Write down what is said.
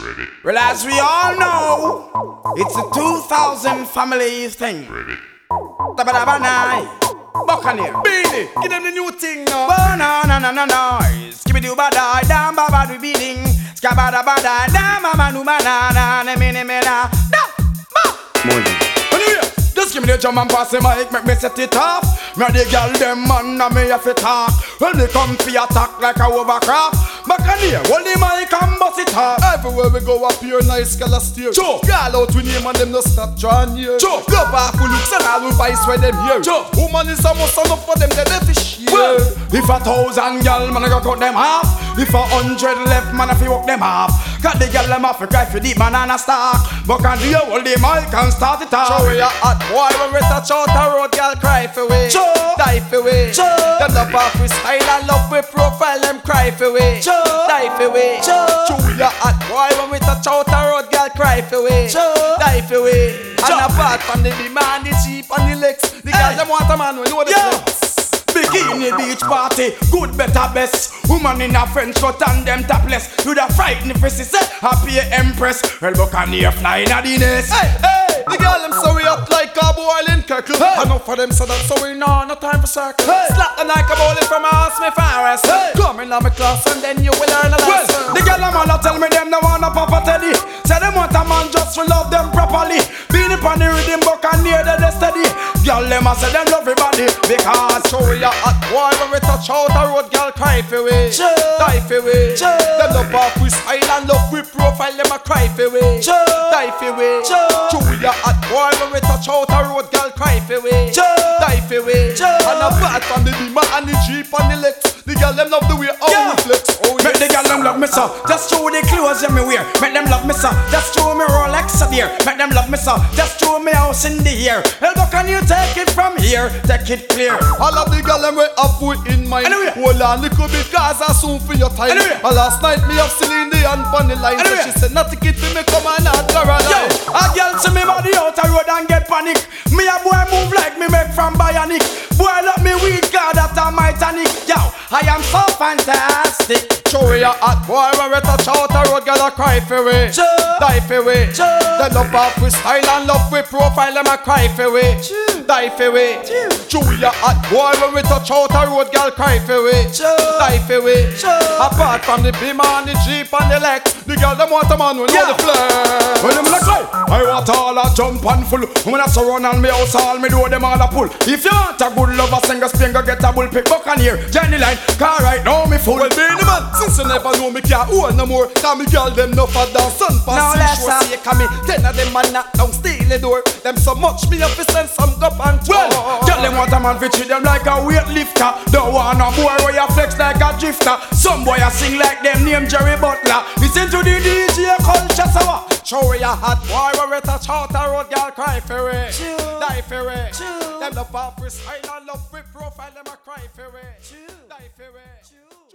Well, as we all know, it's a 2000 family thing. Tabadabanai, Buccaneer, Beanie, give them the new thing now. Banana, skibidi badai, dam babadu beating, skabada badai, dam mamanu banana, nemina, da, ba. Just give me the drum and pass the mic, make me set it off. Me the girl them man and me have to talk. When they come for attack like a overcraft, Buccaneer, hold the mic and bust it off. Everywhere we go up here, nice girl steer. Sure. Girl out we name and them no stop drawing here. Sure. Love half who looks and all we vice when them here. Sure. Woman is almost enough for them, they fish here. Well, if 1,000 gal, man I go cut them half. If 100 left, man I fi walk them half. Cut the gal them off, cry for the banana stock. Buccaneer, hold the mic and start it off. Show we a hot boy when we touch out the road, girl cry for we. Sure. Die for we. Sure. Them love off we style and love we profile, them cry for we. Sure. Die for we. Sure. Show we a hot boy when we touch out the road, girl cry for we. Sure. Die for we. Sure. And apart from the demand, the cheap and the legs, the girls them want a man we know the flex. Bikini beach party, good, better, best. Woman in a French coat and them topless. You da frighten if she say happy empress. Well, Buccaneer flying at the nest. Hey, hey, the girl them so we up like a boil in kettle. Hey. Enough for them so that so we know no time for circle. Hey. Slap the like a bowling from a house me forest. Hey. Come in on my class and then you will learn a Well, lesson. the girl them all tell me them no want a Papa Teddy. Say them want a man just to love them properly. Being upon the rhythm, Buccaneer they steady. Girl them a say them love everybody because So we a hot boy when we touch out the road, girl cry for we. Sure. Die for we. Sure. Them love off we style and love we profile, them a cry for we. Sure. Die for we. Sure. So we a hot boy when we touch out the road, girl cry for we. Sure. Die for we. Sure. And apart from the Beamer and the Jeep and the Lex, the girl them love the way how Yeah. we flex. Oh Make yes. the girl them love me so. Just show the clothes that me wear. Make them love me so. Just show me Rolex there. Make them love me so. Just show me house in the air. Well, Buccaneer take it from here. Take it clear. All of the girl them we have we in mind. Anyway. Hold on little bit cause I soon for your time. Anyway. Last night me have Celine Dion on the line. Anyway. So she said not to get me come and not Caroline. Yo, a girl see me body out the road and get panic. Me a boy move like me make from Bionic. Boy love me weed God that a my tonic. Yo, I am so fantastic. Show we a hot boy when we touch out the road, girl a cry for we. Sure. Die for we. Sure. Them love off we style and love we profile, them a cry for we. Sure. Die for we. Sure. Show we a hot boy when we touch out the road, girl cry for we. Sure. Die for we. Sure. Apart from the Beamer and the Jeep and the Lex, the girl them want a man who know Yeah. the flex. When them look like I want all a jump and full. When I surround and me house all me do them all a pull. If you want a good lover, sing a spin, go get a bull pick Buccaneer. Johnny line, car right now me full. Well, Beanie man, since you never know me can't own no more. Cause me girl them no for dance sun No pass less, show say come in. 10 of them man knock down steal the door. Them so much me have to send some up and Well, tell them what a man fi treat them like a weightlifter. Don't want no boy where you flex like a drifter. Some boy a sing like them name Jerry Butler. Listen to the DJ culture sour. show we a hot boy when we touch out the road, girl cry for it. Chill. Die for it. Chill. Them love off we style and love we profile, them a cry for it. Chill. Die for it. Chill.